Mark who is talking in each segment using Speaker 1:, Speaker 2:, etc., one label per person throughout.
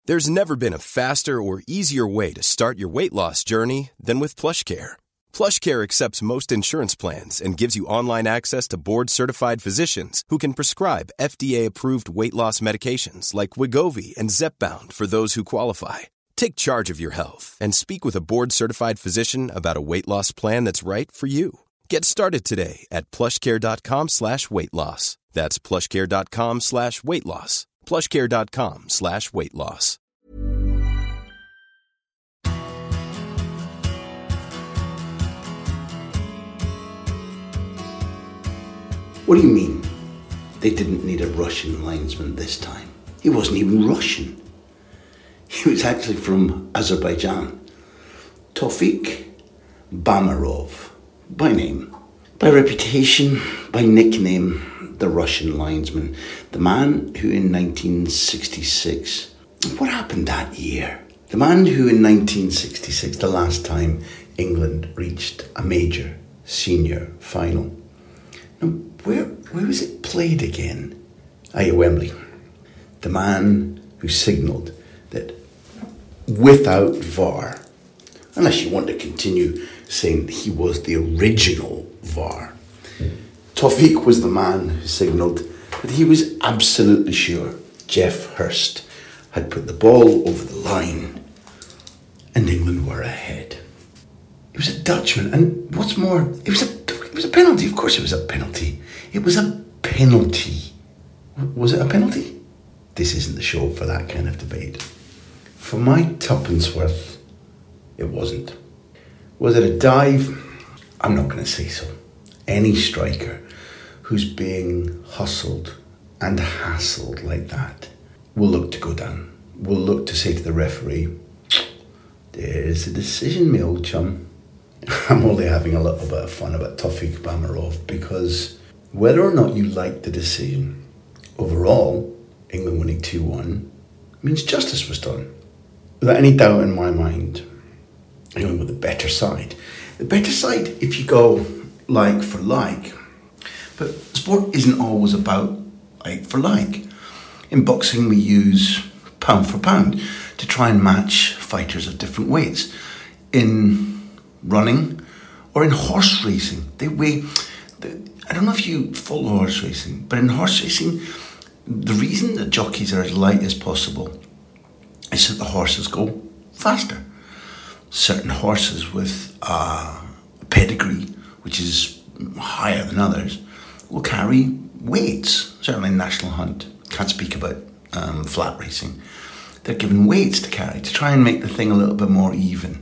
Speaker 1: There's never been a faster or easier way to start your weight loss journey than with PlushCare. PlushCare accepts most insurance plans and gives you online access to board-certified physicians who can prescribe FDA-approved weight loss medications like Wegovy and Zepbound for those who qualify. Take charge of your health and speak with a board-certified physician about a weight loss plan that's right for you. Get started today at plushcare.com/weight loss. That's plushcare.com/weight loss. plushcare.com/weight loss.
Speaker 2: What do you mean they didn't need a Russian linesman this time? He wasn't even Russian. He was actually from Azerbaijan. Taufik Bamarov, by name. By reputation, by nickname, the Russian linesman. The man who in 1966... What happened that year? The man who in 1966, the last time England reached a major senior final. Now, where was it played again? At Wembley. The man who signalled that without VAR, unless you want to continue saying that he was the original VAR, Taufik was the man who signalled that he was absolutely sure Geoff Hurst had put the ball over the line and England were ahead. It was a Dutchman, and what's more, it was a penalty. Of course it was a penalty. It was a penalty. Was it a penalty? This isn't the show for that kind of debate. For my tuppence worth, it wasn't. Was it a dive? I'm not going to say so. Any striker who's being hustled and hassled like that will look to go down. Will look to say to the referee, there's a decision, my old chum. I'm only having a little bit of fun about Taufik Bamarov because whether or not you like the decision, overall, England winning 2-1 means justice was done. Without any doubt in my mind, England with the better side. The better side if you go like for like. But sport isn't always about like for like. In boxing, we use pound for pound to try and match fighters of different weights. In running or in horse racing, they weigh... I don't know if you follow horse racing, but in horse racing, the reason that jockeys are as light as possible is that the horses go faster. Certain horses with a pedigree, which is higher than others, will carry weights. Certainly in National Hunt, can't speak about flat racing. They're given weights to carry to try and make the thing a little bit more even.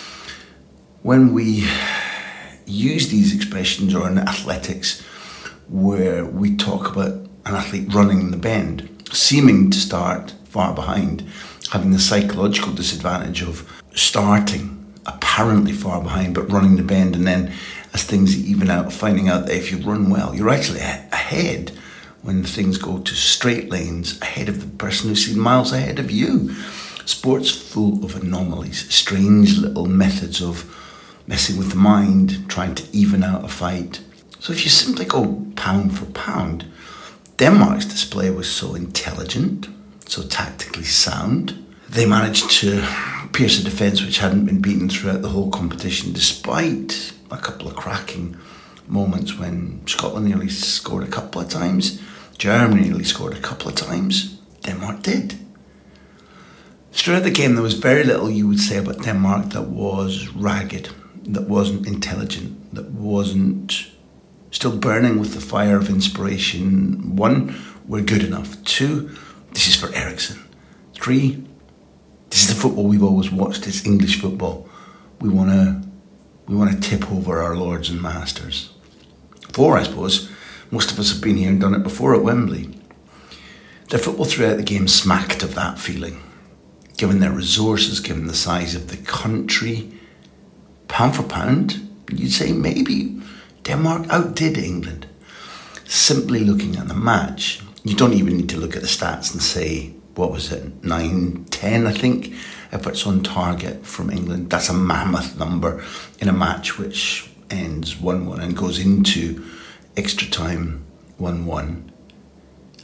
Speaker 2: When we use these expressions, or in athletics, where we talk about an athlete running in the bend, seeming to start far behind, having the psychological disadvantage of starting apparently far behind but running the bend, and then as things even out, finding out that if you run well, you're actually ahead when things go to straight lanes, ahead of the person who's seen miles ahead of you. Sport's full of anomalies, strange little methods of messing with the mind, trying to even out a fight. So if you simply go pound for pound, Denmark's display was so intelligent, so tactically sound. They managed to pierce a defence which hadn't been beaten throughout the whole competition, despite a couple of cracking moments when Scotland nearly scored a couple of times, Germany nearly scored a couple of times. Denmark did. Throughout the game, there was very little you would say about Denmark that was ragged, that wasn't intelligent, that wasn't still burning with the fire of inspiration. 1, we're good enough. 2, this is for Eriksen. 3, this is the football we've always watched. It's English football. We want to tip over our lords and masters. 4, I suppose, most of us have been here and done it before at Wembley. Their football throughout the game smacked of that feeling. Given their resources, given the size of the country, pound for pound, you'd say maybe Denmark outdid England. Simply looking at the match, you don't even need to look at the stats and say, what was it, 9-10, I think, efforts on target from England. That's a mammoth number in a match which ends 1-1 and goes into extra time 1-1.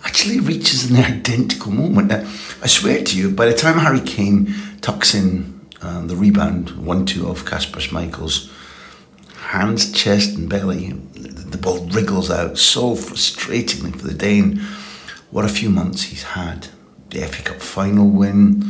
Speaker 2: actually reaches an identical moment. Now, I swear to you, by the time Harry Kane tucks in the rebound, 1-2 off Kasper Schmeichel's hands, chest and belly, the ball wriggles out so frustratingly for the Dane. What a few months he's had. The FA Cup final win,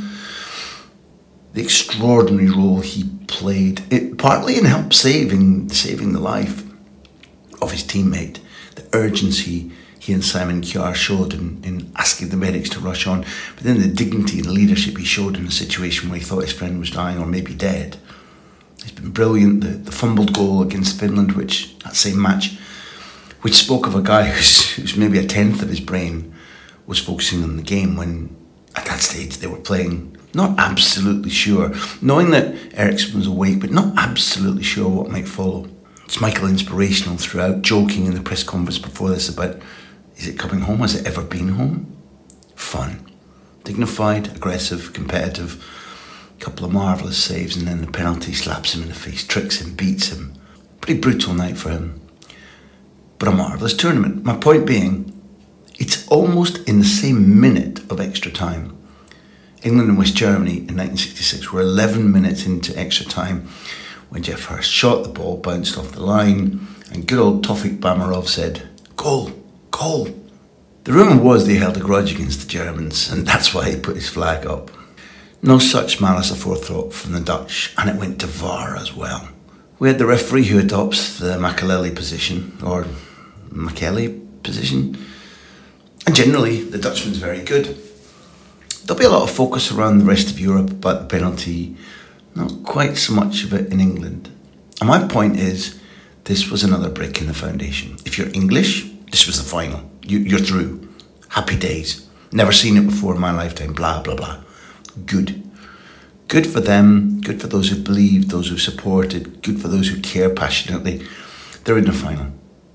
Speaker 2: the extraordinary role he played, partly in help saving the life of his teammate, the urgency he and Simon Kjaer showed in asking the medics to rush on, but then the dignity and the leadership he showed in a situation where he thought his friend was dying or maybe dead. It's been brilliant. The fumbled goal against Finland, that same match, which spoke of a guy who's maybe a tenth of his brain was focusing on the game, when at that stage they were playing not absolutely sure, knowing that Eriksen was awake, but not absolutely sure what might follow. Schmeichel inspirational throughout, joking in the press conference before this about, is it coming home? Has it ever been home? Fun. Dignified, aggressive, competitive. Couple of marvellous saves, and then the penalty slaps him in the face, tricks him, beats him. Pretty brutal night for him. But a marvellous tournament. My point being, it's almost in the same minute of extra time. England and West Germany in 1966 were 11 minutes into extra time when Geoff Hurst shot the ball, bounced off the line, and good old Tofik Bamarov said, "Goal, goal." The rumour was they held a grudge against the Germans, and that's why he put his flag up. No such malice aforethought from the Dutch, and it went to VAR as well. We had the referee who adopts the Makelele position, or Makele position, and generally the Dutchman's very good. There'll be a lot of focus around the rest of Europe about the penalty, not quite so much of it in England. And my point is, this was another brick in the foundation. If you're English, this was the final. You're through. Happy days. Never seen it before in my lifetime, blah, blah, blah. Good. Good for them, good for those who believed, those who supported, good for those who care passionately. They're in the final.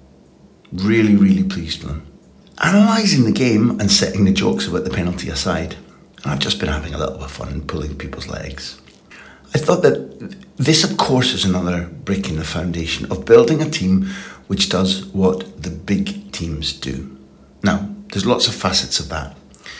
Speaker 2: Really, really pleased for them. Analysing the game and setting the jokes about the penalty aside, and I've just been having a little bit of fun pulling people's legs. I thought that this, of course, is another brick in the foundation of building a team which does what the big teams do. Now, there's lots of facets of that.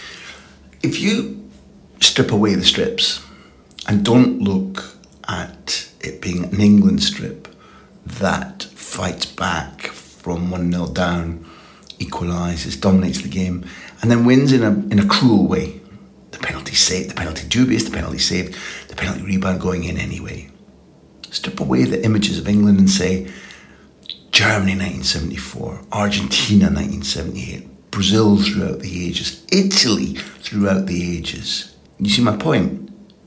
Speaker 2: If you strip away the strips and don't look at it being an England strip that fights back from 1-0 down, equalises, dominates the game, and then wins in a cruel way. The penalty saved, the penalty dubious, the penalty saved, the penalty rebound going in anyway. Strip away the images of England and say Germany 1974, Argentina 1978, Brazil throughout the ages, Italy throughout the ages. You see my point?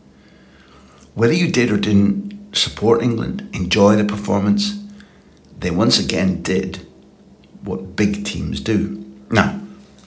Speaker 2: Whether you did or didn't support England, enjoy the performance, they once again did what big teams do. Now,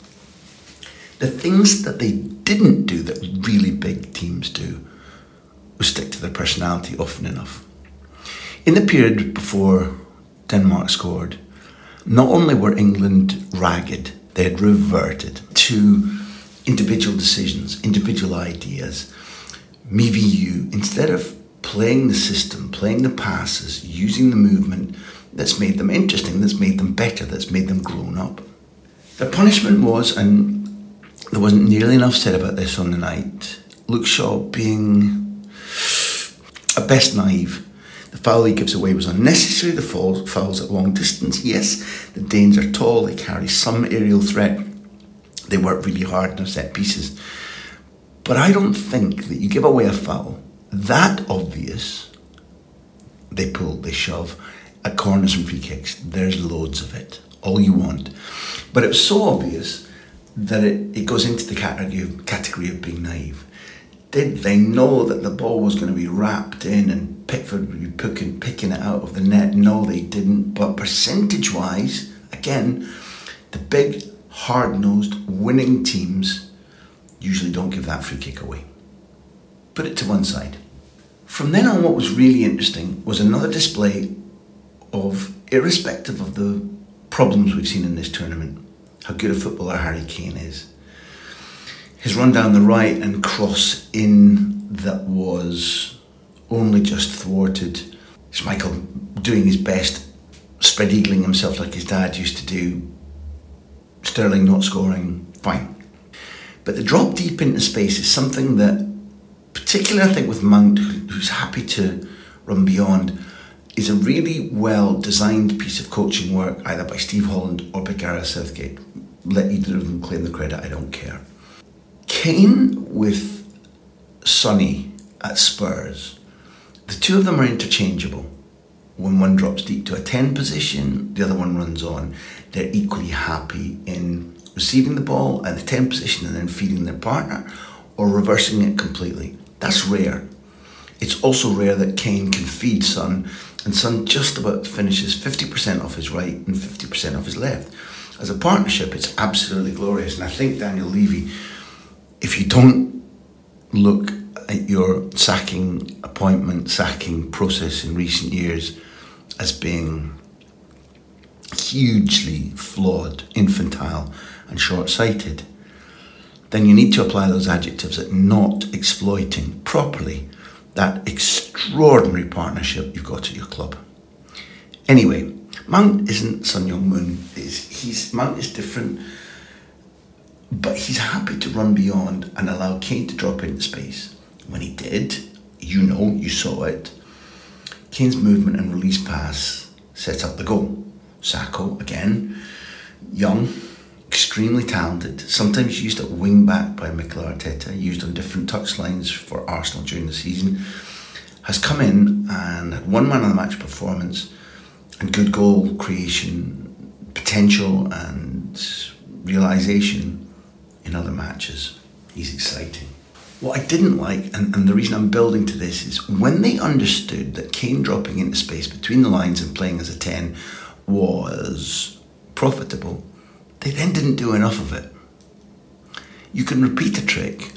Speaker 2: the things that they didn't do that really big teams do was stick to their personality often enough. In the period before Denmark scored, not only were England ragged, they had reverted to individual decisions, individual ideas, me v you, instead of playing the system, playing the passes, using the movement that's made them interesting, that's made them better, that's made them grown up. Their punishment was, and there wasn't nearly enough said about this on the night, Luke Shaw being at best naive. The foul he gives away was unnecessary. The fouls at long distance. Yes, the Danes are tall, they carry some aerial threat. They work really hard in their set pieces. But I don't think that you give away a foul that obvious, they pull, they shove, at corners and free kicks. There's loads of it, all you want. But it was so obvious that it goes into the category of being naive. Did they know that the ball was going to be wrapped in and Pickford would be picking it out of the net? No, they didn't. But percentage-wise, again, the big, hard-nosed, winning teams usually don't give that free kick away. Put it to one side. From then on, what was really interesting was another display of, irrespective of the problems we've seen in this tournament, how good a footballer Harry Kane is. His run down the right and cross in that was only just thwarted. Schmeichel doing his best, spread eagling himself like his dad used to do. Sterling not scoring. Fine. But the drop deep into space is something that, particularly I think with Mount, who's happy to run beyond, is a really well designed piece of coaching work, either by Steve Holland or by Gareth Southgate. Let either of them claim the credit, I don't care. Kane with Sonny at Spurs, the two of them are interchangeable. When one drops deep to a 10 position, the other one runs on. They're equally happy in receiving the ball at the 10 position and then feeding their partner, or reversing it completely. That's rare. It's also rare that Kane can feed Son, and Son just about finishes 50% off his right and 50% off his left. As a partnership, it's absolutely glorious. And I think Daniel Levy, if you don't look at your sacking process in recent years as being hugely flawed, infantile and short-sighted, then you need to apply those adjectives at not exploiting properly that extraordinary partnership you've got at your club. Anyway, Mount isn't Son Heung-min. Mount is different, but he's happy to run beyond and allow Kane to drop into space. When he did, you saw it, Kane's movement and release pass sets up the goal. Sakho, again, young, extremely talented, sometimes used at wing back by Mikel Arteta, used on different touchlines for Arsenal during the season, has come in and had one man of the match performance and good goal creation potential and realisation in other matches. He's exciting. What I didn't like, and the reason I'm building to this, is when they understood that Kane dropping into space between the lines and playing as a 10 was profitable, they then didn't do enough of it. You can repeat a trick,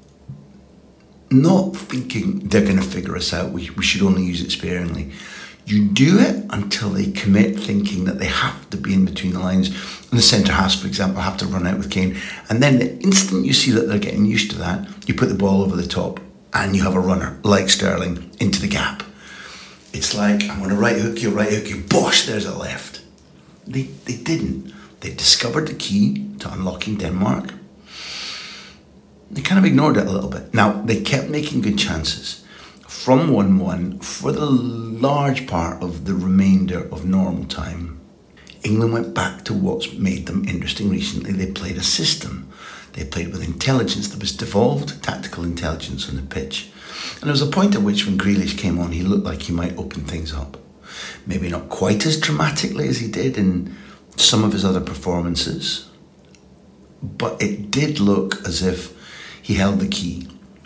Speaker 2: not thinking they're going to figure us out, we should only use it sparingly. You do it until they commit, thinking that they have to be in between the lines. And the centre halves, for example, have to run out with Kane. And then the instant you see that they're getting used to that, you put the ball over the top and you have a runner, like Sterling, into the gap. It's like, I'm going to right hook you, bosh, there's a left. They didn't. They discovered the key to unlocking Denmark. They kind of ignored it a little bit. Now, they kept making good chances. From 1-1, for the large part of the remainder of normal time, England went back to what's made them interesting recently. They played a system. They played with intelligence. There was devolved tactical intelligence on the pitch. And there was a point at which when Grealish came on, he looked like he might open things up. Maybe not quite as dramatically as he did in some of his other performances, but it did look as if he held the key.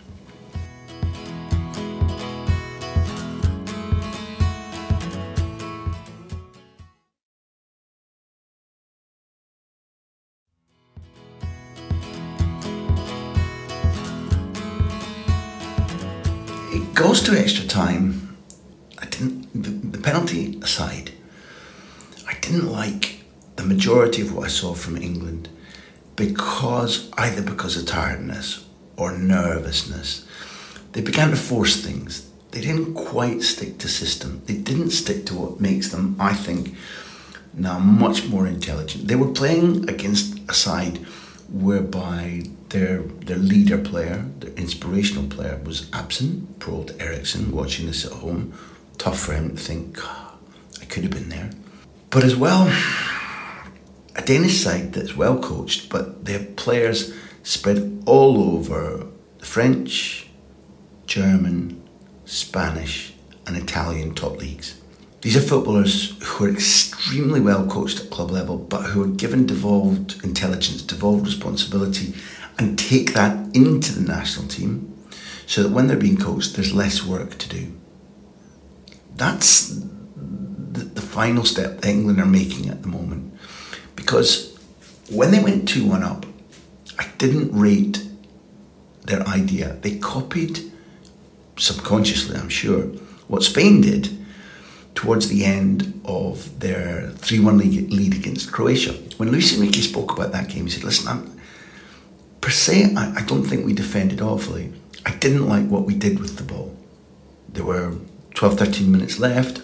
Speaker 2: It goes to extra time. The penalty aside, I didn't like the majority of what I saw from England either because of tiredness or nervousness. They began to force things. They didn't quite stick to system. They didn't stick to what makes them, I think, now much more intelligent. They were playing against a side whereby their leader player, their inspirational player, was absent. Poor old Eriksen, watching this at home. Tough for him to think, I could have been there. But as well, a Danish side that's well coached, but they have players spread all over the French, German, Spanish and Italian top leagues. These are footballers who are extremely well coached at club level, but who are given devolved intelligence, devolved responsibility, and take that into the national team so that when they're being coached, there's less work to do. That's the final step that England are making at the moment. Because when they went 2-1 up, I didn't rate their idea. They copied, subconsciously I'm sure, what Spain did towards the end of their 3-1 lead against Croatia. When Luis Enrique spoke about that game, he said, listen, per se, I don't think we defended awfully. I didn't like what we did with the ball. There were 12, 13 minutes left.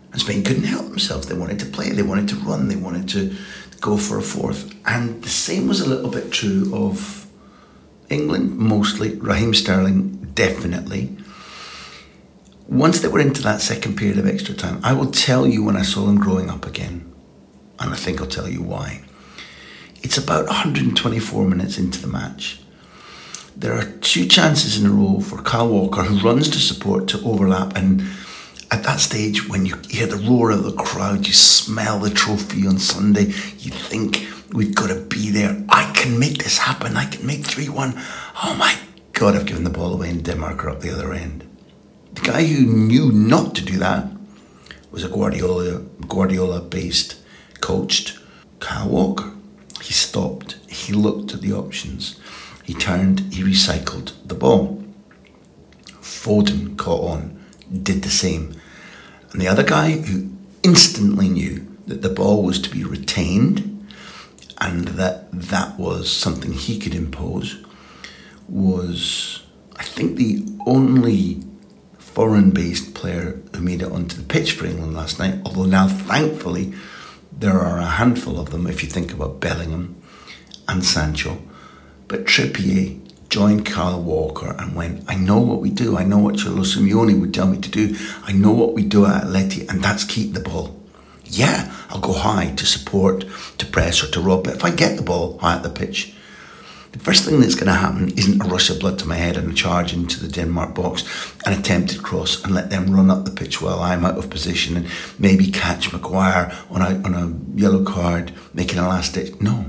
Speaker 2: And Spain couldn't help themselves. They wanted to play, they wanted to run, they wanted to go for a fourth. And the same was a little bit true of England, mostly. Raheem Sterling, definitely. Once they were into that second period of extra time, I will tell you when I saw them growing up again, and I think I'll tell you why. It's about 124 minutes into the match. There are 2 chances in a row for Kyle Walker, who runs to support, to overlap, and at that stage, when you hear the roar of the crowd, you smell the trophy on Sunday, you think, we've got to be there. I can make this happen. I can make 3-1. Oh my God, I've given the ball away and Denmark are up the other end. The guy who knew not to do that was a Guardiola-based, coached Kyle Walker. He stopped. He looked at the options. He turned. He recycled the ball. Foden caught on, did the same. And the other guy who instantly knew that the ball was to be retained and that was something he could impose was, I think, the only foreign-based player who made it onto the pitch for England last night, although now, thankfully, there are a handful of them if you think about Bellingham and Sancho. But Trippier joined Kyle Walker and went, I know what we do. I know what Cholo Simeone would tell me to do. I know what we do at Atleti, and that's keep the ball. Yeah, I'll go high to support, to press or to rob, but if I get the ball high at the pitch, the first thing that's going to happen isn't a rush of blood to my head and a charge into the Denmark box, an attempted cross, and let them run up the pitch while I'm out of position and maybe catch Maguire on a yellow card, making a last ditch. No.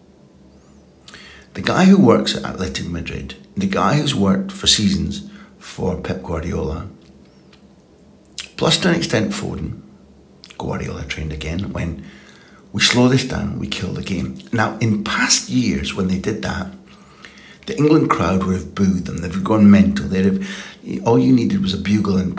Speaker 2: The guy who works at Athletic Madrid, the guy who's worked for seasons for Pep Guardiola, plus to an extent Foden, Guardiola trained again, when we slow this down, we kill the game. Now, in past years, when they did that, the England crowd would have booed them. They'd have gone mental. All you needed was a bugle and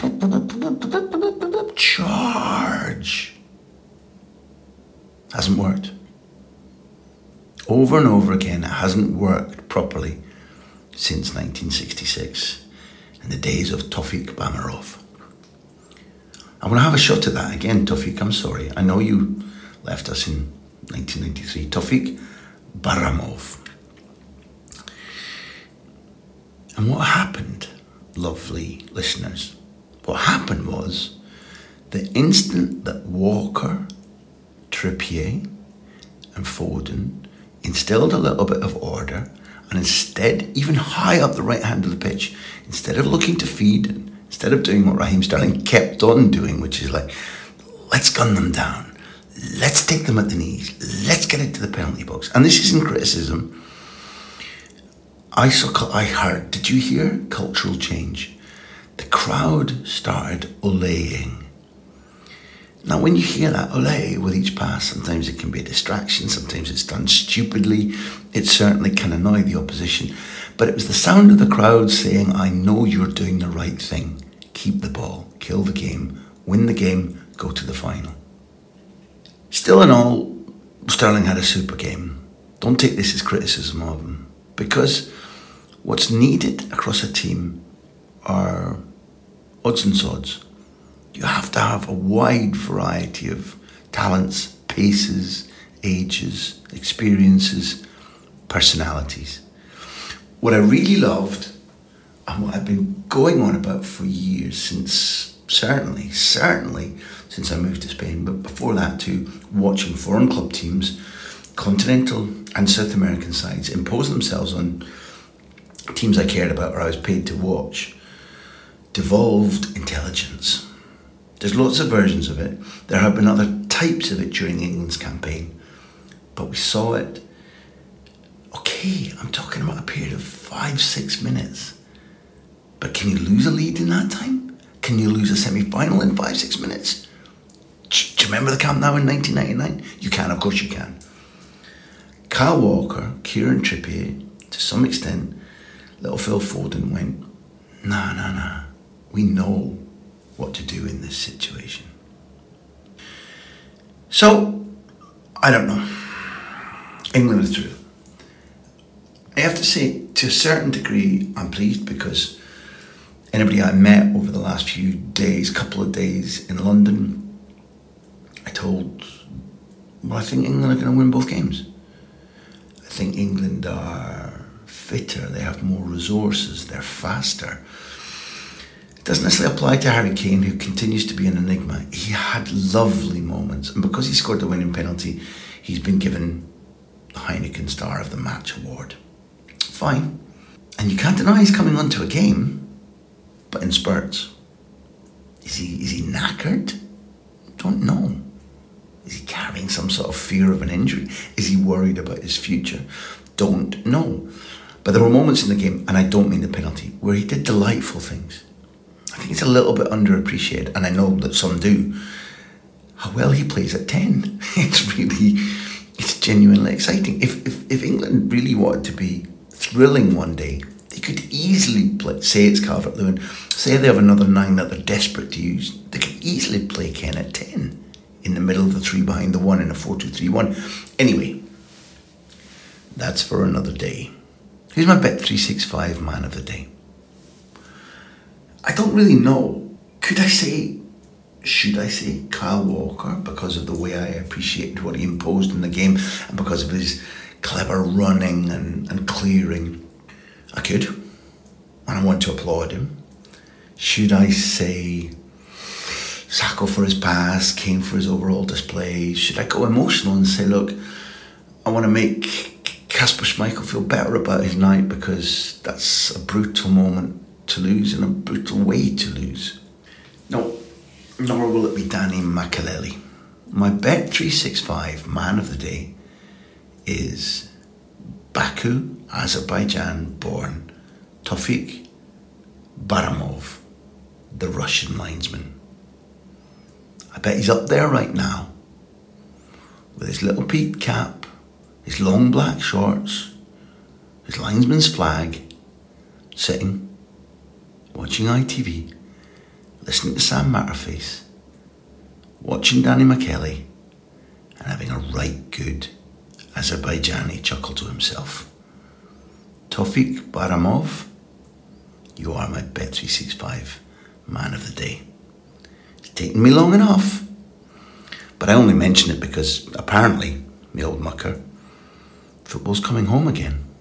Speaker 2: charge. Hasn't worked. Over and over again, it hasn't worked properly since 1966, in the days of Tofik Bamarov. I want to have a shot at that again, Tofik. I'm sorry. I know you left us in 1993. Tofik Baramov. And what happened, lovely listeners? What happened was the instant that Walker, Trippier and Foden instilled a little bit of order, and instead, even high up the right hand of the pitch, instead of looking to feed, instead of doing what Raheem Sterling kept on doing, which is like, let's gun them down, let's take them at the knees, let's get into the penalty box. And this isn't criticism. I heard, did you hear? Cultural change. The crowd started olaying. Now, when you hear that olay with each pass, sometimes it can be a distraction, sometimes it's done stupidly, it certainly can annoy the opposition. But it was the sound of the crowd saying, I know you're doing the right thing. Keep the ball, kill the game, win the game, go to the final. Still in all, Sterling had a super game. Don't take this as criticism of him, because what's needed across a team are odds and sods. You have to have a wide variety of talents, paces, ages, experiences, personalities. What I really loved, and what I've been going on about for years, since certainly since I moved to Spain, but before that too, watching foreign club teams, continental and South American sides, impose themselves on teams I cared about or I was paid to watch, devolved intelligence. There's lots of versions of it. There have been other types of it during England's campaign, but we saw it. Okay, I'm talking about a period of 5-6 minutes. But can you lose a lead in that time? Can you lose a semi-final in 5-6 minutes? Do you remember the Camp Nou in 1999? You can, of course you can. Kyle Walker, Kieran Trippier, to some extent, little Phil Foden went, nah. We know what to do in this situation. So, I don't know. England are through. I have to say, to a certain degree, I'm pleased, because anybody I met over the last few days, couple of days in London, I think England are going to win both games. I think England are fitter, they have more resources, they're faster. It doesn't necessarily apply to Harry Kane, who continues to be an enigma. He had lovely moments, and because he scored the winning penalty, he's been given the Heineken Star of the Match award. Fine. And you can't deny he's coming onto a game, but in spurts. Is he knackered? Don't know. Is he carrying some sort of fear of an injury? Is he worried about his future? Don't know. But there were moments in the game, and I don't mean the penalty, where he did delightful things. I think he's a little bit underappreciated, and I know that some do. How well he plays at 10. It's genuinely exciting. If England really wanted to be thrilling one day, they could easily play, say it's Calvert-Lewin, say they have another 9 that they're desperate to use, they could easily play Ken at 10 in the middle of the 3 behind the 1 in a 4-2-3-1. Anyway, that's for another day. Who's my Bet365 man of the day? I don't really know. Should I say Kyle Walker, because of the way I appreciated what he imposed in the game and because of his clever running and clearing? I could, and I want to applaud him. Should I say Sakho for his pass, Kane for his overall display? Should I go emotional and say, look, I want to make Kasper Schmeichel feel better about his night because that's a brutal moment to lose and a brutal way to lose? No, nor will it be Danny Makelele. My Bet365 man of the day is Baku, Azerbaijan-born Taufik Baramov, the Russian linesman. I bet he's up there right now with his little peaked cap, his long black shorts, his linesman's flag, sitting, watching ITV, listening to Sam Matterface, watching Danny McKelly, and having a right good Azerbaijani chuckle to himself. Taufik Baramov, you are my Bet365 man of the day. It's taken me long enough, but I only mention it because apparently, me old mucker, football's coming home again.